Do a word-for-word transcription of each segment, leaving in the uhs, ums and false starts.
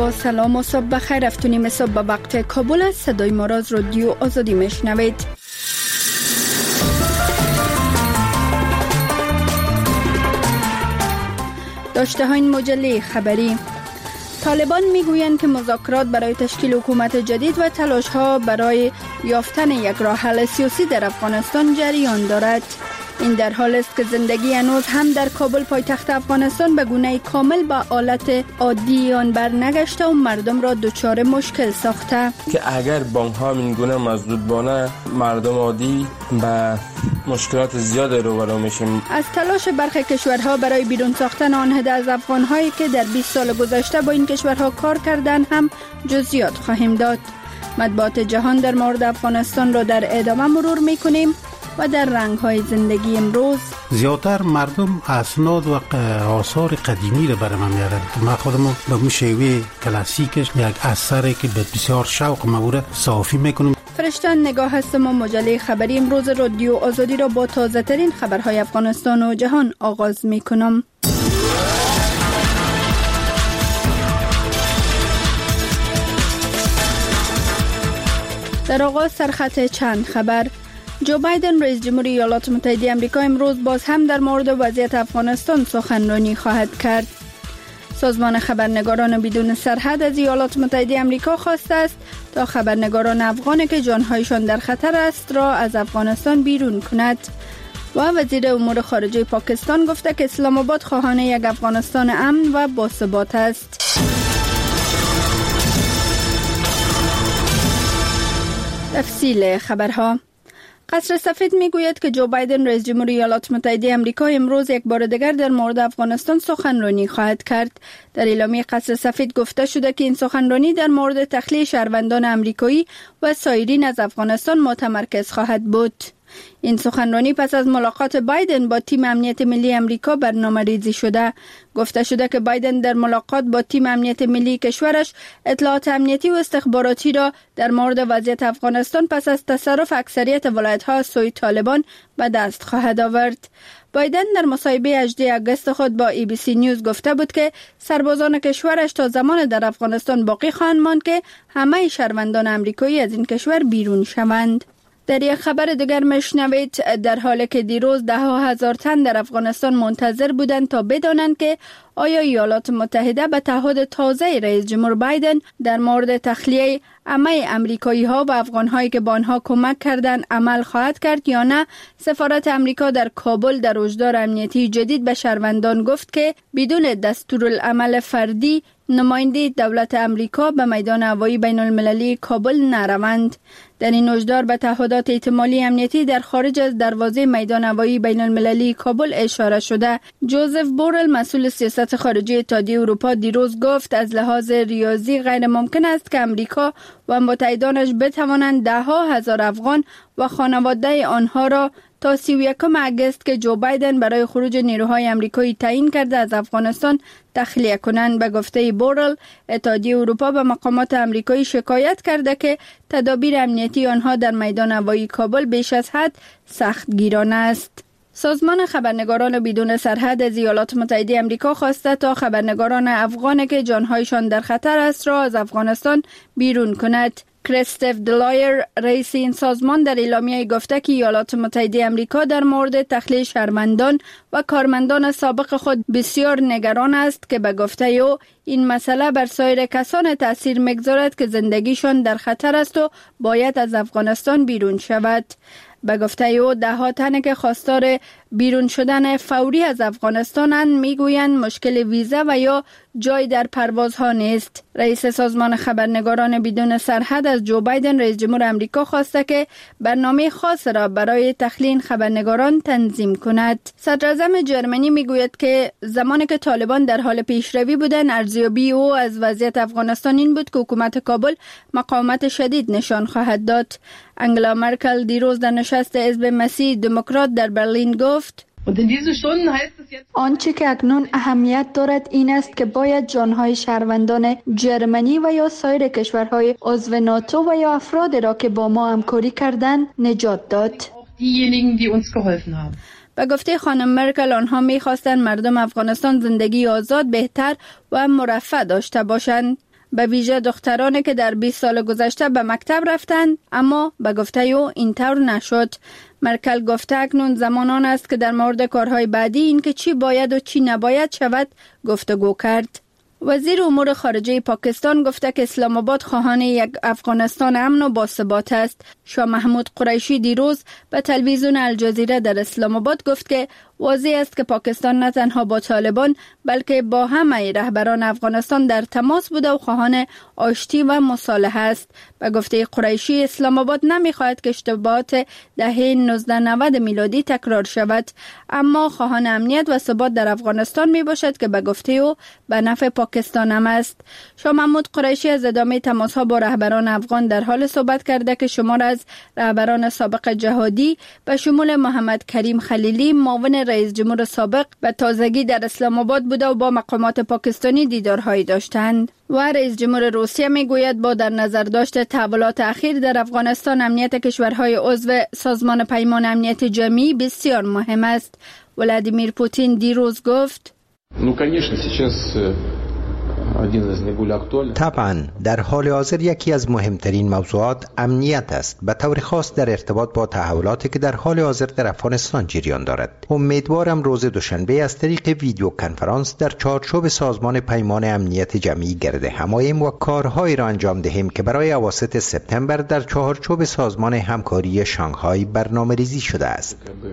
با سلام و صبح بخیر. افتونیم صبح به وقت کابل است. صدای ما را از رادیو آزادی میشنوید. داشته های این مجله خبری: طالبان میگویند که مذاکرات برای تشکیل حکومت جدید و تلاش ها برای یافتن یک راه حل سیاسی در افغانستان جریان دارد. این در حال است که زندگی هنوز هم در کابل پایتخت افغانستان به گونه کامل با حالت عادی آن برنگشته و مردم را دچار مشکل ساخته که اگر بانک ها این گونه مسدود بانه مردم عادی به مشکلات زیاد روبرو میشیم. از تلاش برخی کشورها برای بیرون ساختن آنها از افغان‌هایی که در بیست سال گذشته با این کشورها کار کردند هم جزئیات خواهیم داد. مطبوعات جهان در مورد افغانستان را در ادامه مرور میکنیم و در رنگ‌های زندگی امروز زیادتر مردم اسناد و آثار قدیمی را برام میارن. ما خودمون به اون شیوه کلاسیکش یک اثری که به بسیار شوق مورد صافی میکنم. فرشتن نگاه هستم و مجله خبری امروز رادیو آزادی را با تازه ترین خبرهای افغانستان و جهان آغاز میکنم. در آغاز سرخط چند خبر: جو بایدن رئیس جمهوری ایالات متحده آمریکا امروز باز هم در مورد وضعیت افغانستان سخنرانی خواهد کرد. سازمان خبرنگاران بدون سرحد از ایالات متحده آمریکا خواسته است تا خبرنگاران افغانی که جانهایشان در خطر است را از افغانستان بیرون کند. و وزیر امور خارجه پاکستان گفته که اسلام آباد خواهان یک افغانستان امن و باثبات است. تفصیل خبرها: قصر سفید میگوید که جو بایدن رئیس جمهوری ایالات متحده آمریکا امروز یک بار دیگر در مورد افغانستان سخنرانی خواهد کرد. در اعلامیه قصر سفید گفته شده که این سخنرانی در مورد تخلیه شهروندان آمریکایی و سایرین از افغانستان متمرکز خواهد بود. این سخنرانی پس از ملاقات بایدن با تیم امنیت ملی آمریکا برنامه ریزی شده. گفته شده که بایدن در ملاقات با تیم امنیت ملی کشورش اطلاعات امنیتی و استخباراتی را در مورد وضعیت افغانستان پس از تصرف اکثریت ولایت‌ها از سوی طالبان به دست خواهد آورد. بایدن در مصاحبه هجدهم آگوست خود با ای بی سی نیوز گفته بود که سربازان کشورش تا زمان در افغانستان باقی خواهند ماند که همه شهروندان آمریکایی از این کشور بیرون شوند. در یک خبر دیگر میشنوید در حالی که دیروز ده ها هزار تن در افغانستان منتظر بودند تا بدانند که آیا ایالات متحده به تعهد تازه رئیس جمهور بایدن در مورد تخلیه همه امریکایی ها و افغان هایی که با آنها کمک کردند عمل خواهد کرد یا نه. سفارت امریکا در کابل در هشدار امنیتی جدید به شهروندان گفت که بدون دستورالعمل فردی نماینده دولت امریکا به میدان هوایی بین المللی کابل نروند. در این هشدار به تعهدات احتمالی امنیتی در خارج از دروازه میدان هوایی بین المللی کابل اشاره شده. جوزف بورل مسئول سیاست خارجی اتحادیه اروپا دیروز گفت از لحاظ ریاضی غیر ممکن است که امریکا و متحدانش بتوانند ده ها هزار افغان و خانواده آنها را تا سی و یکم آگوست که جو بایدن برای خروج نیروهای آمریکایی تعیین کرده از افغانستان تخلیه کنند. به گفته بورل، اتحادیه اروپا به مقامات آمریکایی شکایت کرده که تدابیر امنیتی آنها در میدان هوایی کابل بیش از حد سخت گیرانه است. سازمان خبرنگاران بدون سرحد از ایالات متحده آمریکا خواسته تا خبرنگاران افغانی که جانهایشان در خطر است را از افغانستان بیرون کند. کریستف دلایر رئیس این سازمان در اعلامیه گفته که ایالات متحده آمریکا در مورد تخلیه شهروندان و کارمندان سابق خود بسیار نگران است که به گفته او این مسئله بر سایر کسان تأثیر میگذارد که زندگیشان در خطر است و باید از افغانستان بیرون شود. به گفته او ده ها تن که خواستار بیرون شدن فوری از افغانستانند میگویند مشکل ویزا و یا جای در پروازها نیست. رئیس سازمان خبرنگاران بدون سرحد از جو بایدن رئیس جمهور آمریکا خواسته که برنامه خاص را برای تخلیه خبرنگاران تنظیم کند. صدر اعظم جرمنی میگوید که زمانی که طالبان در حال پیشروی بودند ارزیابی او از وضعیت افغانستان این بود که حکومت کابل مقاومت شدید نشان خواهد داد. انگلا مرکل دیروز در نشست حزب مسیح دموکرات در برلین گفت آنچه که اکنون اهمیت دارد این است که باید جانهای شهروندان جرمنی و یا سایر کشورهای عضو ناتو و یا افرادی را که با ما همکاری کردند نجات داد. به گفته خانم مرکل آنها می‌خواستند مردم افغانستان زندگی آزاد، بهتر و مرفه داشته باشند. به ویژه دخترانی که در بیست سال گذشته به مکتب رفتند، اما به گفته او اینطور نشد. مرکل گفته اکنون زمان آن است که در مورد کارهای بعدی، این که چی باید و چی نباید شود، گفتگو کرد. وزیر امور خارجه پاکستان گفته که اسلام آباد خواهان یک افغانستان امن و باثبات است. شاه محمود قریشی دیروز به تلویزیون الجزیره در اسلام آباد گفت که واضح است که پاکستان نه تنها با طالبان بلکه با همه رهبران افغانستان در تماس بوده و خواهان آشتی و مصالحه است. به گفته قریشی، اسلام آباد نمیخواهد که اشتباهات دهه نوزده نود میلادی تکرار شود، اما خواهان امنیت و ثبات در افغانستان می باشد که به گفته او به نفع پاکستان هم است. شاه محمود قریشی از ادامه تماس ها با رهبران افغان در حال صحبت کرده که شمار از رهبران سابق جهادی به شمول محمد کریم خلیلی، معاون رئیس جمهور سابق، به تازگی در اسلام آباد بوده و با مقامات پاکستانی دیدارهایی داشتند. و رئیس جمهور روسیه میگوید با در نظر داشت تحولات اخیر در افغانستان، امنیت کشورهای عضو سازمان پیمان امنیت جمعی بسیار مهم است. ولادیمیر پوتین دیروز گفت: طبعا در حال حاضر یکی از مهمترین موضوعات امنیت است، به طور خاص در ارتباط با تحولاتی که در حال حاضر در افغانستان جریان دارد. امیدوارم روز دوشنبه از طریق ویدیو کنفرانس در چارچوب سازمان پیمان امنیت جمعی گرد هماییم و کارهایی را انجام دهیم که برای اواسط سپتامبر در چارچوب سازمان همکاری شانگهای برنامه‌ریزی شده است.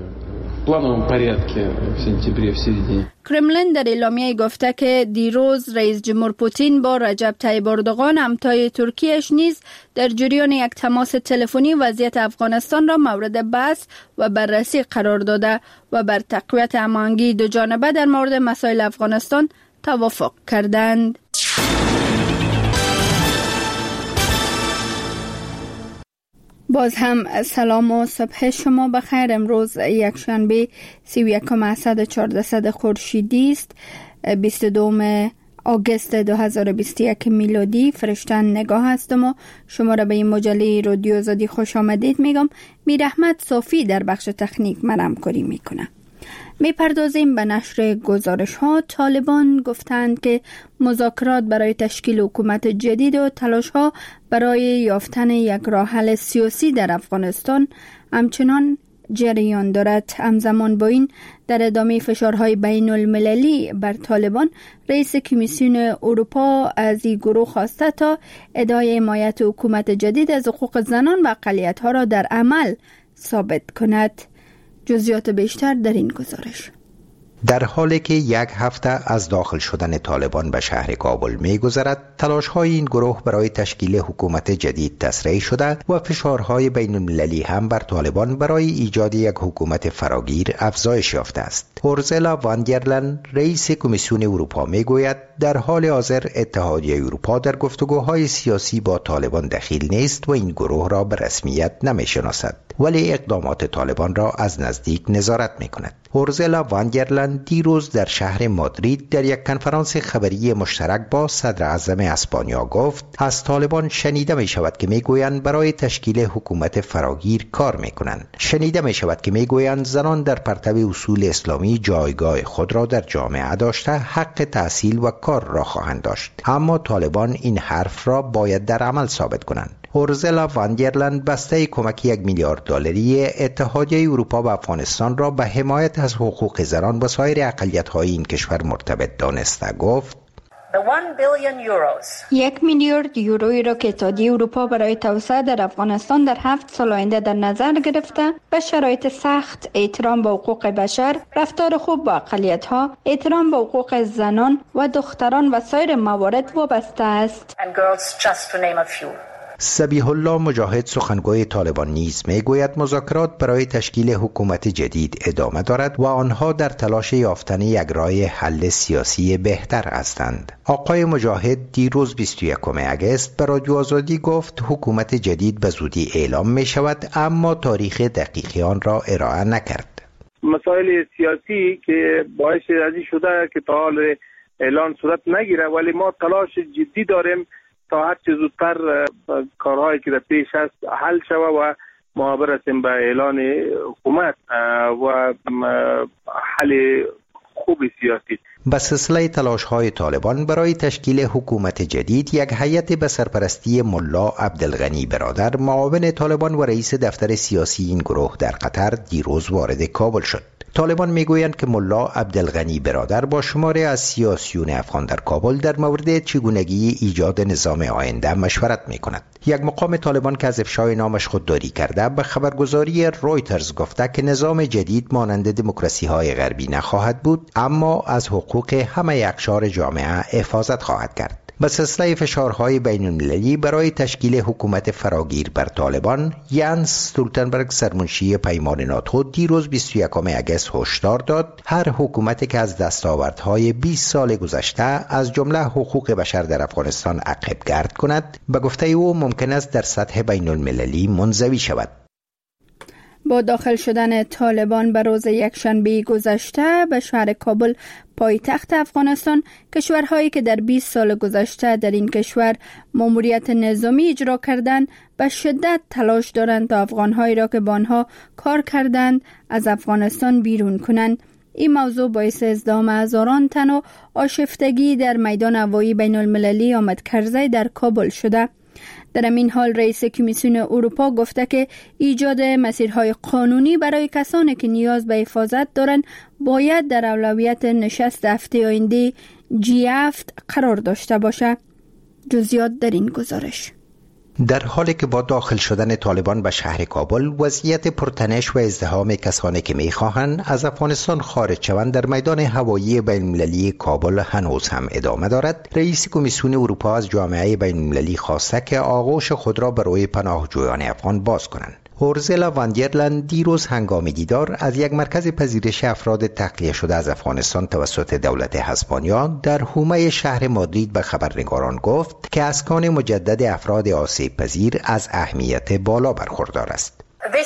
کرملین در اعلامیه گفته که دیروز رئیس جمهور پوتین با رجب طیب اردوغان همتای ترکیه‌اش نیز در جریان یک تماس تلفنی وضعیت افغانستان را مورد بحث و بررسی قرار داده و بر تقویت هماهنگی دو جانبه در مورد مسائل افغانستان توافق کردند. باز هم سلام و صبح شما بخیر. امروز یک شنبه سی و یکم اسد چهاردهصد خورشیدی است، بیست و دوم آگوست دو هزار و بیست و یک میلادی. فرشتن نگاه هستم و شما را به این مجله رادیو آزادی خوش آمدید میگم. میر احمد صافی در بخش تکنیک من همکاری میکنه. می پردازیم به نشر گزارش ها. طالبان گفتند که مذاکرات برای تشکیل حکومت جدید و تلاش ها برای یافتن یک راه حل سیاسی در افغانستان همچنان جریان دارد. همزمان با این در ادامه فشارهای بین المللی بر طالبان، رئیس کمیسیون اروپا از این گروه خواسته تا ادعای حمایت حکومت جدید از حقوق زنان و اقلیت ها را در عمل ثابت کند. جزئیات بیشتر در این گزارش. در حالی که یک هفته از داخل شدن طالبان به شهر کابل می‌گذرد، تلاش‌های این گروه برای تشکیل حکومت جدید تسریع شده و فشارهای بین‌المللی هم بر طالبان برای ایجاد یک حکومت فراگیر افزایش یافته است. اورسولا وان در لین، رئیس کمیسیون اروپا، میگوید در حال حاضر اتحادیه اروپا در گفتگوهای سیاسی با طالبان دخیل نیست و این گروه را به رسمیت نمی‌شناسد، ولی اقدامات طالبان را از نزدیک نظارت می‌کند. اورسولا وان در لین دیروز در شهر مادرید در یک کنفرانس خبری مشترک با صدر اعظم اسپانیا گفت از طالبان شنیده می شود که می گویند برای تشکیل حکومت فراگیر کار می کنند. شنیده می شود که می گویند زنان در پرتو اصول اسلامی جایگاه خود را در جامعه داشته حق تحصیل و کار را خواهند داشت، اما طالبان این حرف را باید در عمل ثابت کنند. اورسولا وان در لین بسته کمک یک میلیارد دلاری اتحادیه اروپا به افغانستان را به حمایت از حقوق زنان و سایر اقلیت‌های این کشور مرتبط دانسته گفت یک میلیارد یورویی را که اتحادیه اروپا برای توسعه در افغانستان در هفت سال آینده در نظر گرفته، به شرایط سخت، احترام به حقوق بشر، رفتار خوب با اقلیت‌ها، احترام به حقوق زنان و دختران و سایر موارد وابسته است. سبیح الله مجاهد، سخنگوی طالبان، نیز میگوید مذاکرات برای تشکیل حکومت جدید ادامه دارد و آنها در تلاش یافتن یک راه حل سیاسی بهتر هستند. آقای مجاهد دیروز بیست و یکم آگوست به رادیو آزادی گفت حکومت جدید به زودی اعلام می شود، اما تاریخ دقیقی آن را ارائه نکرد. مسائل سیاسی که باعث ازی شده که تا حال اعلان صورت نگیره، ولی ما تلاش جدی داریم تا هر چه زودتر کارهایی که در پیش است حل شود و ما برسیم به اعلان حکومت و حل خوب سیاسی. به سلسله تلاش‌های طالبان برای تشکیل حکومت جدید، یک هیئت به سرپرستی ملا عبدالغنی برادر، معاون طالبان و رئیس دفتر سیاسی این گروه در قطر، دیروز وارد کابل شد. طالبان میگویند که ملا عبدالغنی برادر با شماری از سیاسیون افغان در کابل در مورد چگونگی ایجاد نظام آینده مشورت میکند. یک مقام طالبان که از افشای نامش خودداری کرده به خبرگزاری رویترز گفته که نظام جدید مانند دموکراسی های غربی نخواهد بود، اما از حقوق همه اقشار جامعه حفاظت خواهد کرد. به سلسله فشارهای بین المللی برای تشکیل حکومت فراگیر بر طالبان، یانس استولتنبرگ سرمنشی پیمان ناتو دیروز بیست و یکم اگست هشدار داد هر حکومتی که از دستاوردهای بیست سال گذشته از جمله حقوق بشر در افغانستان عقب گرد کند، به گفته او ممکن است در سطح بین المللی منزوی شود. با داخل شدن طالبان به روز یکشنبه گذشته به شهر کابل، پایتخت افغانستان، کشورهایی که در بیست سال گذشته در این کشور ماموریت نظامی اجرا کردند به شدت تلاش دارند تا افغانهایی را که با آنها کار کردند از افغانستان بیرون کنند. این موضوع باعث ازدحام هزاران تن و آشفتگی در میدان هوایی بین المللی آمد کرزی در کابل شده. در این حال رئیس کمیسیون اروپا گفته که ایجاد مسیرهای قانونی برای کسانی که نیاز به حفاظت دارند باید در اولویت نشست هفته آینده جی هفت قرار داشته باشد. جزئیات در این گزارش. در حالی که با داخل شدن طالبان به شهر کابل، وضعیت پرتنش و ازدحام کسانی که می‌خواهند از افغانستان خارج شوند در میدان هوایی بین‌المللی کابل هنوز هم ادامه دارد، رئیس کمیسیون اروپا از جامعه بین‌المللی خواسته که آغوش خود را برای پناهجویان افغان باز کنند. اورزلا واندرلند دیروز هنگام دیدار از یک مرکز پذیرش افراد تخلیه شده از افغانستان توسط دولت اسپانیا در حومه شهر مادرید به خبرنگاران گفت که اسکان مجدد افراد آسیب پذیر از اهمیت بالا برخوردار است.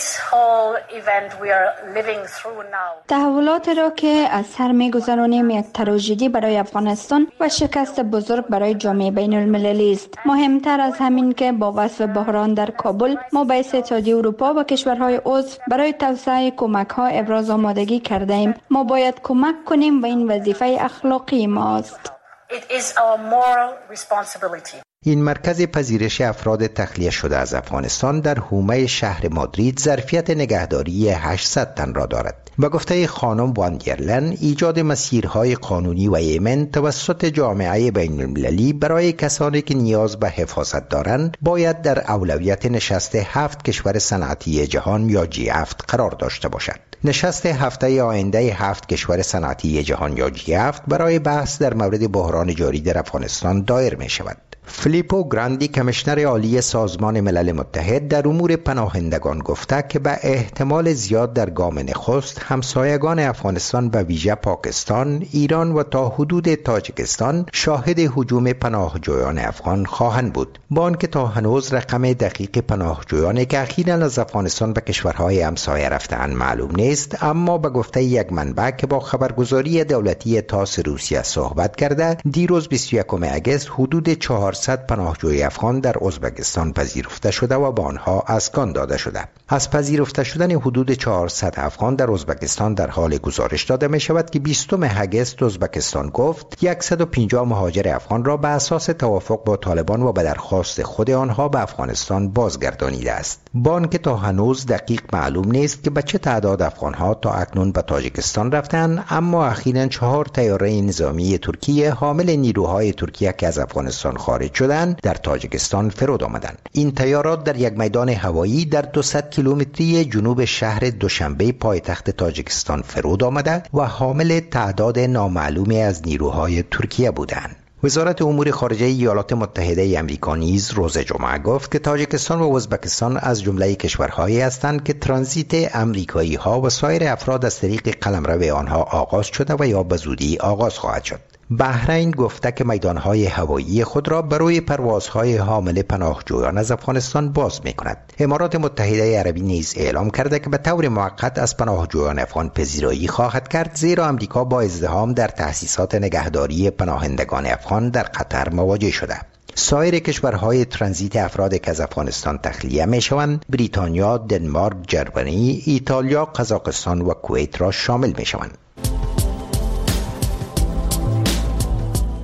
تحولاتی را که از سر می‌گذرانیم یک تراژدی برای افغانستان و شکست بزرگ برای جامعه بین المللی است. مهمتر از همین که با وصف بحران در کابل، ما به اتحادیه اروپا و کشورهای عضو برای توسعه کمک‌ها ابراز آمادگی کرده ایم. ما باید کمک کنیم و این وظیفه اخلاقی ماست. It is our moral responsibility. این مرکز پذیرش افراد تخلیه شده از افغانستان در حومه شهر مادرید ظرفیت نگهداری هشتصد تن را دارد. به گفته خانم واندرلن، ایجاد مسیرهای قانونی و ایمن توسط جامعه بین المللی برای کسانی که نیاز به حفاظت دارند باید در اولویت نشست هفت کشور صنعتی جهان یا جی هفت قرار داشته باشد. نشست هفته آینده هفت کشور صنعتی جهان یا جی هفت برای بحث در مورد بحران جاری در افغانستان دایر می شود. فلیپو گراندی، کمیشنر عالی سازمان ملل متحد در امور پناهندگان، گفته که به احتمال زیاد در گام نخست همسایگان افغانستان به ویژه پاکستان، ایران و تا حدود تاجیکستان شاهد هجوم پناهجویان افغان خواهند بود. با آنکه تا هنوز رقم دقیق پناهجویانی که اخیراً از افغانستان به کشورهای همسایه رفته‌اند معلوم نیست، اما به گفته یک منبع که با خبرگزاری دولتی تاس روسیه صحبت کرده، دیروز بیست و یکم اگست حدود چهارصد پناهجوی افغان در ازبکستان پذیرفته شده و با آنها اسکان داده شده. از پذیرفته شدن حدود چهارصد افغان در ازبکستان در حال گزارش داده می شود که بیستم اگست ازبکستان گفت صد و پنجاه مهاجر افغان را به اساس توافق با طالبان و به درخواست خود آنها به افغانستان بازگردانیده است. با آنکه تا هنوز دقیق معلوم نیست که به چه تعداد افغانها تا اکنون به تاجیکستان رفتند، اما اخیراً چهار طیاره نظامی ترکیه حامل نیروهای ترکیه که از افغانستان خارج شدند در تاجیکستان فرود آمدند. این طیارات در یک میدان هوایی در دویست کیلومتری جنوب شهر دوشنبه پایتخت تاجیکستان فرود آمده و حامل تعداد نامعلومی از نیروهای ترکیه بودند. وزارت امور خارجه ایالات متحده آمریکا نیز روز جمعه گفت که تاجیکستان و ازبکستان از جمله کشورهایی هستند که ترانزیت آمریکایی ها و سایر افراد از طریق قلمرو آنها آغاز شده و یا به زودی آغاز خواهد شد. بحرین گفته که میدانهای هوایی خود را برای پروازهای حامل پناهجویان از افغانستان باز می کند. امارات متحده عربی نیز اعلام کرده که به طور موقت از پناهجویان افغان پذیرایی خواهد کرد، زیرا آمریکا با ازدحام در تأسیسات نگهداری پناهندگان افغان در قطر مواجه شده. سایر کشورهای ترانزیت افراد که از افغانستان تخلیه می شوند بریتانیا، دنمارک، جرمنی، ایتالیا، قزاقستان و کویت را شامل می شوند.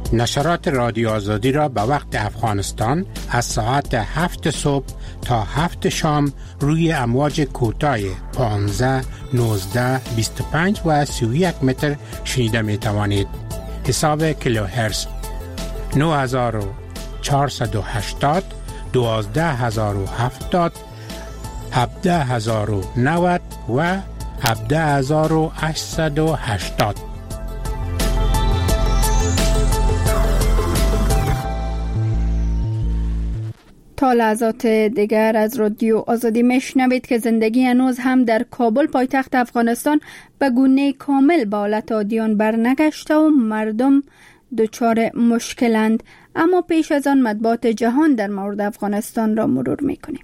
نشرات رادیو آزادی را به وقت افغانستان از ساعت هفت صبح تا هفت شام روی امواج کوتاه پانزده، نوزده، بیست و پنج و سی و یک متر شنیده می توانید. حساب کیلوهرتز نه هزار و چهارصد و هشتاد، دوازده هزار و هفتاد، هفده هزار و نود و هفده هزار و هشتصد و هشتاد. تا لحظات دیگر از رادیو آزادی میشنوید که زندگی هنوز هم در کابل پایتخت افغانستان به گونه کامل به حالت عادیان برنگشته و مردم دچار مشکلند. اما پیش از آن مطبوعات جهان در مورد افغانستان را مرور میکنیم.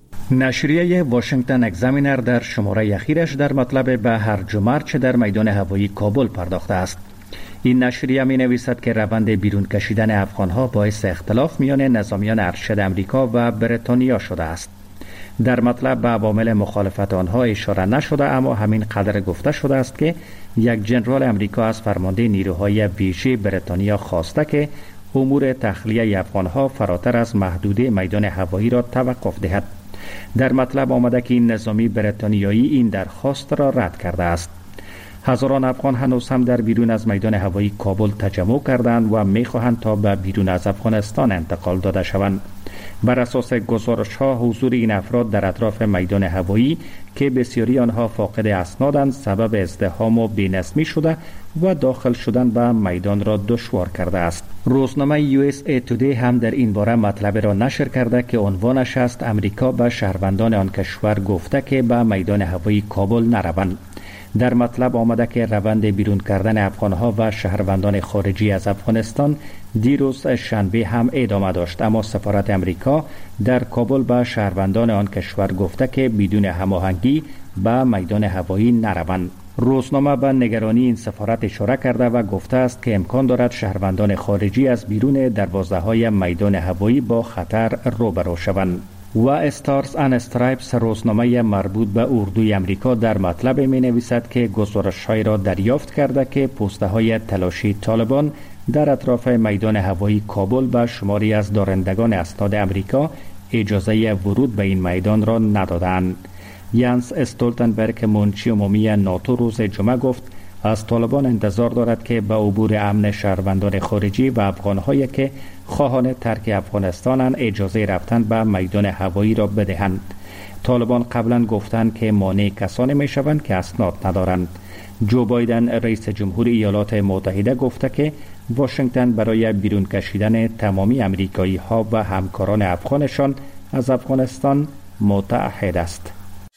نشریه واشنگتن اگزامینر در شماره اخیرش در مطلب به هرج و مرج در میدان هوایی کابل پرداخته است. این نشریه می نویسد که روند بیرون کشیدن افغانها باعث اختلاف میان نظامیان ارشد امریکا و بریتانیا شده است. در مطلب به عوامل مخالفت آنها اشاره نشده، اما همین قدر گفته شده است که یک جنرال امریکا از فرمانده نیروهای ویژه بریتانیا خواسته که امور تخلیه افغانها فراتر از محدوده میدان هوایی را توقف دهد. در مطلب آمده که این نظامی بریتانیایی این درخواست را رد کرده است. هزاران افغان هنوز هم در بیرون از میدان هوایی کابل تجمع کردند و می‌خواهند تا به بیرون از افغانستان انتقال داده شوند. بر اساس گزارش‌ها حضور این افراد در اطراف میدان هوایی که بسیاری آنها فاقد اسنادند سبب ازدحام و بی‌نظمی شده و داخل شدن به میدان را دشوار کرده است. روزنامه یو اس ای تودی هم در این باره مطلب را نشر کرده که عنوانش است امریکا به شهروندان آن کشور گفته که به میدان هوایی کابل نروند. در مطلب آمده که روند بیرون کردن افغانها و شهروندان خارجی از افغانستان دیروز شنبه هم ادامه داشت، اما سفارت امریکا در کابل به شهروندان آن کشور گفته که بدون هماهنگی به میدان هوایی نروند. روزنامه به نگرانی این سفارت اشاره کرده و گفته است که امکان دارد شهروندان خارجی از بیرون دروازه‌های میدان هوایی با خطر روبرو شوند. و استارز ان استرایپس روزنامه مربوط به اردوی امریکا در مطلب می نویسد که گزارش‌های را دریافت کرده که پوسته‌های تلاشی طالبان در اطراف میدان هوایی کابل به شماری از دارندگان اسناد امریکا اجازه ورود به این میدان را ندادند. یانس استولتنبرگ منشی عمومی ناتو روز جمعه گفت از طالبان انتظار دارد که به عبور امن شهروندان خارجی و افغان‌هایی که خواهان ترک افغانستانند اجازه رفتن به میدان هوایی را بدهند. طالبان قبلا گفتند که مانع کسانی میشوند که اسناد ندارند. جو بایدن رئیس جمهور ایالات متحده گفته که واشنگتن برای بیرون کشیدن تمامی امریکایی ها و همکاران افغانشان از افغانستان متعهد است.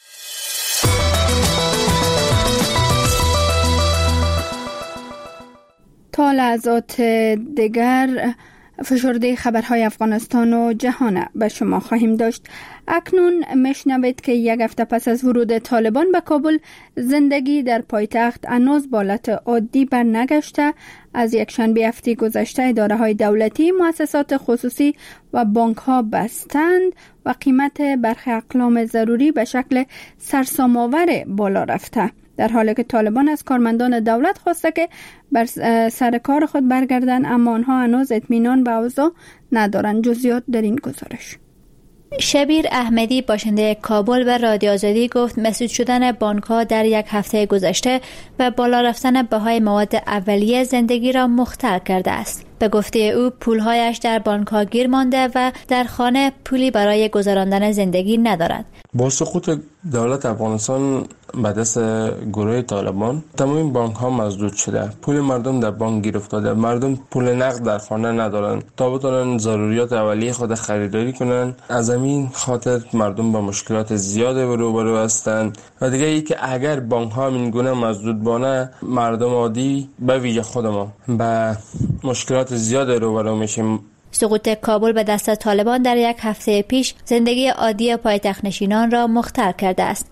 تا لحظات دیگر فشرده خبرهای افغانستان و جهان به شما خواهیم داشت. اکنون میشنوید که یک هفته پس از ورود طالبان به کابل زندگی در پایتخت هنوز به حالت عادی برنگشته. از یک شنبه هفته گذشته اداره‌های دولتی، مؤسسات خصوصی و بانک‌ها بستند و قیمت برخی اقلام ضروری به شکل سرسام‌آور بالا رفته، در حالی که طالبان از کارمندان دولت خواسته که بر سر کار خود برگردند، اما آنها هنوز اطمینان به اوضاع ندارند. جزئیات در این گزارش. شبیر احمدی باشنده کابل به رادیو آزادی گفت مسدود شدن بانک‌ها در یک هفته گذشته و بالا رفتن بهای مواد اولیه زندگی را مختل کرده است. به گفته او پولهایش در بانک‌ها گیر مانده و در خانه پولی برای گذراندن زندگی ندارد. با سقوط دولت افغانستان به دست گروه طالبان تمام بانک ها مسدود شده، پول مردم در بانک گیر افتاده، مردم پول نقد در خانه ندارند تا بتونن ضروریات اولیه خود خریداری کنن. از همین خاطر مردم با مشکلات زیاد روبرو هستند و دیگه ای که اگر بانک ها این گونه مسدود بانه، مردم عادی به ویژه خود ما به مشکلات زیاد روبرو میشیم. سقوط کابل به دست طالبان در یک هفته پیش زندگی عادی پایتخت نشینان را مختل کرده است.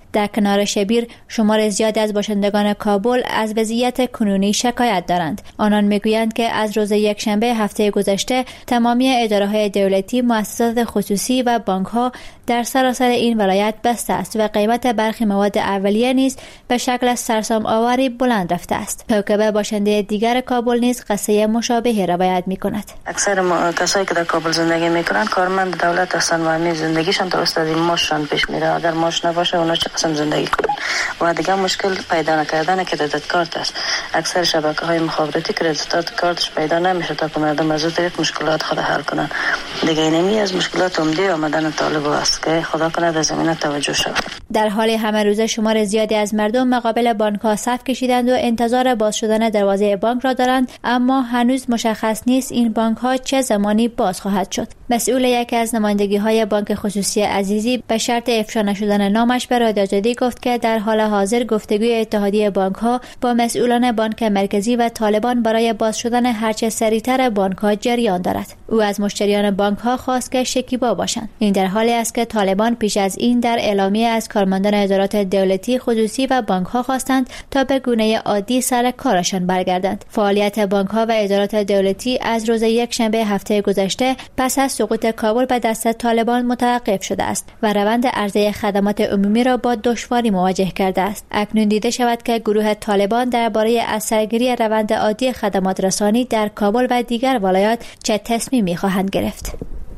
در کنار شبیر شمار زیادی از باشندگان کابل از وضعیت کنونی شکایت دارند. آنان میگویند که از روز یکشنبه هفته گذشته تمامی اداره‌های دولتی، مؤسسات خصوصی و بانک‌ها در سراسر این ولایت بسته است و قیمت برخی مواد اولیه نیز به شکل سرسام آوری بلند رفته است. کوکبه باشنده دیگر کابل نیز قصه مشابهی روایت می‌کند. اکثر ما کسایی که در کابل زندگی میکنن کارمند دولت هستن و همین زندگیشان درست از این ماششان پیش میره. اگر ماش نباشه اونا چه قسم زندگی کنن؟ و دیگه مشکل پیدا نکردن کردیت کارت است. اکثر شبکه‌های مخابراتی کردیت کارتش پیدا نمیشه تا که مردم از اون طریق مشکلات خود حل کنن. دیگه اینمی از مشکلات عمده آمدن طالب است که خدا کنه در زمینه توجه شود. در حال همه روزه شمار زیادی از مردم مقابل بانک‌ها صف کشیدند و انتظار باز شدن دروازه بانک را دارند، اما هنوز مشخص نیست این بانک‌ها چه زمانی باز خواهد شد. مسئول یکی از نمایندگی‌های بانک خصوصی عزیزی به شرط افشا نشدن نامش به رادیو آزادی گفت که در حال حاضر گفتگوی اتحادیه بانک‌ها با مسئولان بانک مرکزی و طالبان برای باز شدن هرچه سریعتر بانک‌ها جریان دارد. او از مشتریان بانک‌ها خواست که شکیبا باشند. این در حالی است که طالبان پیش از این در اعلامیه از کارمندان ادارات دولتی، خصوصی و بانک‌ها خواستند تا به گونه عادی سر کارشان برگردند. فعالیت بانک‌ها و ادارات دولتی از روز یکشنبه هفته گذشته پس از سقوط کابل به دست طالبان متوقف شده است و روند عرضه خدمات عمومی را با دشواری مواجه کرده است. اکنون دیده شود که گروه طالبان درباره اثرگیری روند عادی خدمات رسانی در کابل و دیگر ولایات چه تصمیمی خواهند گرفت.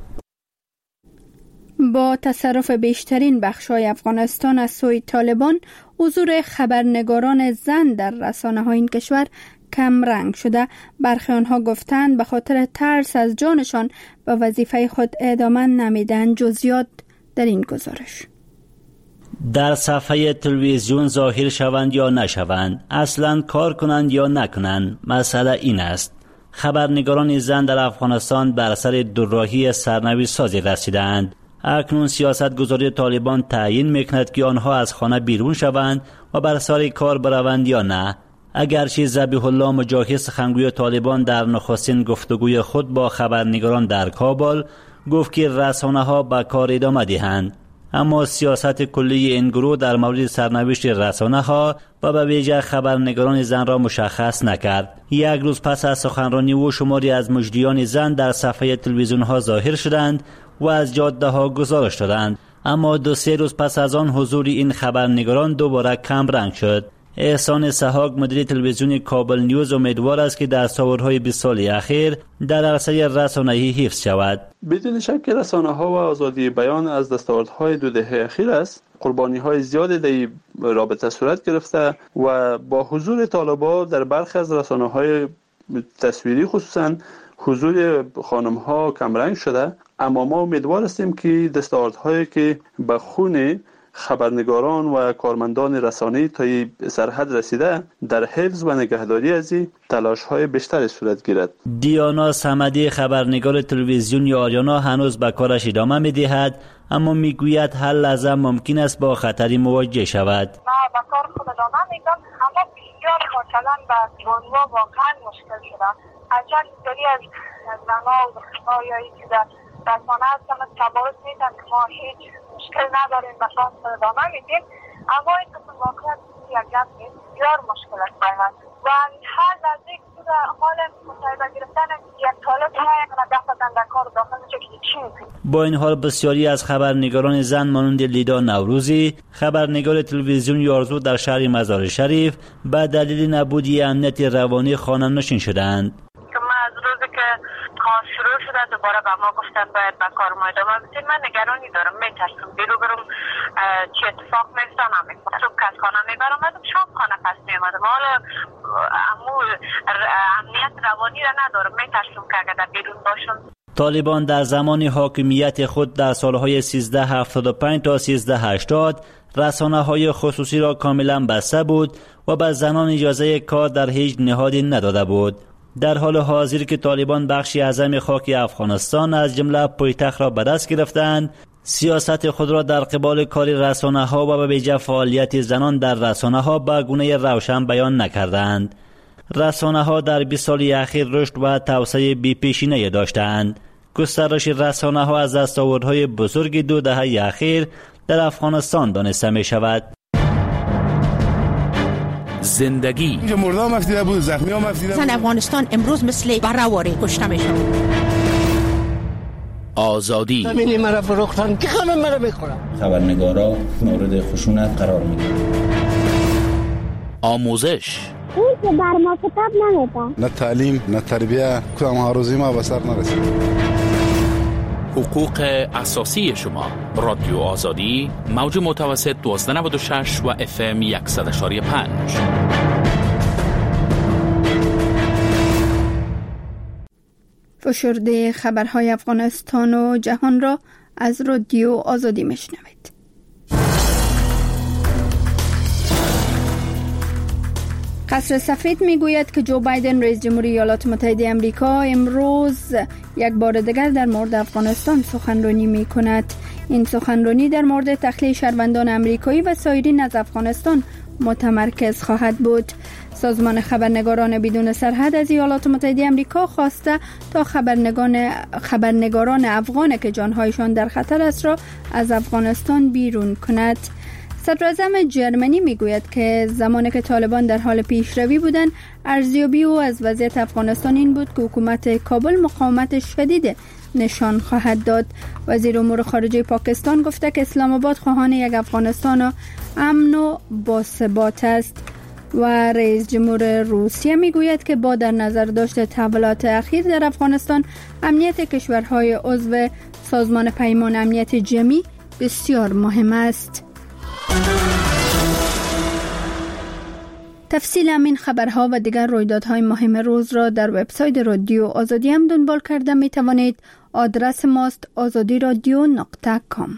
با تصرف بیشترین بخش‌های افغانستان از سوی طالبان، حضور خبرنگاران زن در رسانه‌های این کشور کم رنگ شده. برخی آنها گفتند به خاطر ترس از جانشان به وظیفه خود ادامه نمیدن. جزئیات در این گزارش. در صفحه تلویزیون ظاهر شوند یا نشوند، اصلا کار کنند یا نکنند، مسئله این است. خبرنگاران زن در افغانستان بر اثر دوراهی سرنوشت سازی رسیدند. اکنون سیاست گذاری طالبان تعیین میکند که آنها از خانه بیرون شوند و بر سر کار بروند یا نه. اگرچه ذبیح الله مجاهد سخنگوی طالبان در نخستین گفتگوی خود با خبرنگاران در کابل گفت که رسانه‌ها به کار ادامه دهند، اما سیاست کلی این گروه در مورد سرنوشت رسانه‌ها و به ویژه خبرنگاران زن را مشخص نکرد. یک روز پس از سخنرانی او شماری از مجریان زن در صفحه تلویزیون‌ها ظاهر شدند و از جاده‌ها گزارش دادند، اما دو سه روز پس از آن حضور این خبرنگاران دوباره کم رنگ شد. احسان سحاق مدیر تلویزیون کابل نیوز امیدوار است که دستاوردهای بیست سال اخیر در عرصه رسانه‌ای حفظ شود. بدون شک رسانه‌ها و آزادی بیان از دستاوردهای دو دهه اخیر است. قربانی‌های زیادی در این رابطه صورت گرفته و با حضور طالبان در برخی از رسانه‌های تصویری خصوصاً حضور خانم‌ها کمرنگ شده، اما ما امیدوار هستیم که دستاوردهایی که به خون خبرنگاران و کارمندان رسانه‌ای تا سرحد رسیده در حفظ و نگهداری از این تلاش‌های بیشتری صورت گیرد. دیانا صمدی خبرنگار تلویزیون آریانا هنوز به کارش ادامه می‌دهد، اما میگوید هر لحظه ممکن است با خطری مواجه شود. ما به کار خود ادامه میدم، اما بسیار کارکنان به بانوا واقعا مشکل شده. اجل دوری از زنها و دخترها یا اینکه در رسانه هستن تبارز میدن که ما هیچ مشکل نداریم به کار خود ادامه میدیم، اما این قسم واقعا یک گپ نیست، بسیار مشکل است باید و هر نزدیک بوده حال مصاحبه گرفتن یک طالب های یک نگفتن در کار داخل میشه که چی میکنیم. با این حال بسیاری از خبرنگاران زن مانند لیدا نوروزی، خبرنگار تلویزیون یارزو در شهر مزار شریف، به دلیل نبودی امنیت روانی خانه نشین شدند. ما از روزی که کار شروع شده دوباره به ما گفتن باید به کار ما ادامه بدیم. من نگرانی دارم، میترسم بیرو برم چه اتفاق میفته نمیفته. صبح که از خانه میبرم شام خانه پس میامدم، حالا امو امنیت روانی را ندارم، میترسم که اگر در بیرون باشم. طالبان در زمان حاکمیت خود در سالهای سیزده هفتاد و پنج تا سیزده هشتاد رسانه‌های خصوصی را کاملا بسته بود و به زنان اجازه کار در هیچ نهادی نداده بود. در حال حاضر که طالبان بخشی اعظم خاک افغانستان از جمله پایتخت را به دست گرفتند، سیاست خود را در قبال کار رسانه‌ها و به ویژه فعالیت زنان در رسانه‌ها به گونه روشن بیان نکردند. رسانه‌ها در بیست سال اخیر رشد و توسعه بی‌پیشینه‌ای داشتند. گسترش رسانه‌ها از دستاوردهای بزرگ دو دهه اخیر در افغانستان دانسته می شود. زندگی. اینجا مرده هم افتیده بود، زخمی هم افتیده بود. زن افغانستان امروز مثل برهواری کشته میشن. آزادی. زمینی مرا فروختن که همه مرا میخورن. خبرنگارا مورد خشونت قرار میگیرن. آموزش. این که بر ما کتاب نمیدن. نه تعلیم، نه تربیه، کدام هاروزی ما به سر نرسید. حقوق اساسی شما. رادیو آزادی، موج متوسط دوازده نود و شش و اف ام صد و یک و پنج. فشرده خبرهای افغانستان و جهان را از رادیو آزادی میشنوید. قصر سفید میگوید که جو بایدن رئیس جمهوری ایالات متحده آمریکا امروز یک بار دیگر در مورد افغانستان سخنرانی می کند. این سخنرانی در مورد تخلیه شهروندان آمریکایی و سایرین از افغانستان متمرکز خواهد بود. سازمان خبرنگاران بدون سرحد از ایالات متحده آمریکا خواسته تا خبرنگاران خبرنگاران افغان که جانهایشان در خطر است را از افغانستان بیرون کند. صدراعظم جرمنی میگوید که زمانی که طالبان در حال پیشروی بودند، ارزیابی او از وضعیت افغانستان این بود که حکومت کابل مقاومت شدید نشان خواهد داد. وزیر امور خارجه پاکستان گفته که اسلام آباد خواهان یک افغانستان امن و باثبات است. و رئیس جمهور روسیه میگوید که با در نظر داشت تحولات اخیر در افغانستان، امنیت کشورهای عضو سازمان پیمان امنیت جمعی بسیار مهم است. تفصیل همین خبرها و دیگر رویدادهای مهم روز را در وبسایت رادیو آزادی هم دنبال کرده می توانید. آدرس ماست آزادی رادیو نقطه کام.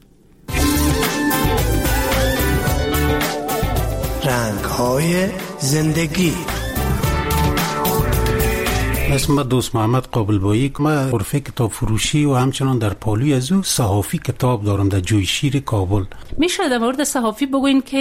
رنگ‌های زندگی. اسم من دوست محمد قابلبایی که من غرفه کتاب فروشی و همچنان در پالوی از او صحافی کتاب دارم در جوی شیر کابل. میشه در مورد صحافی بگوین که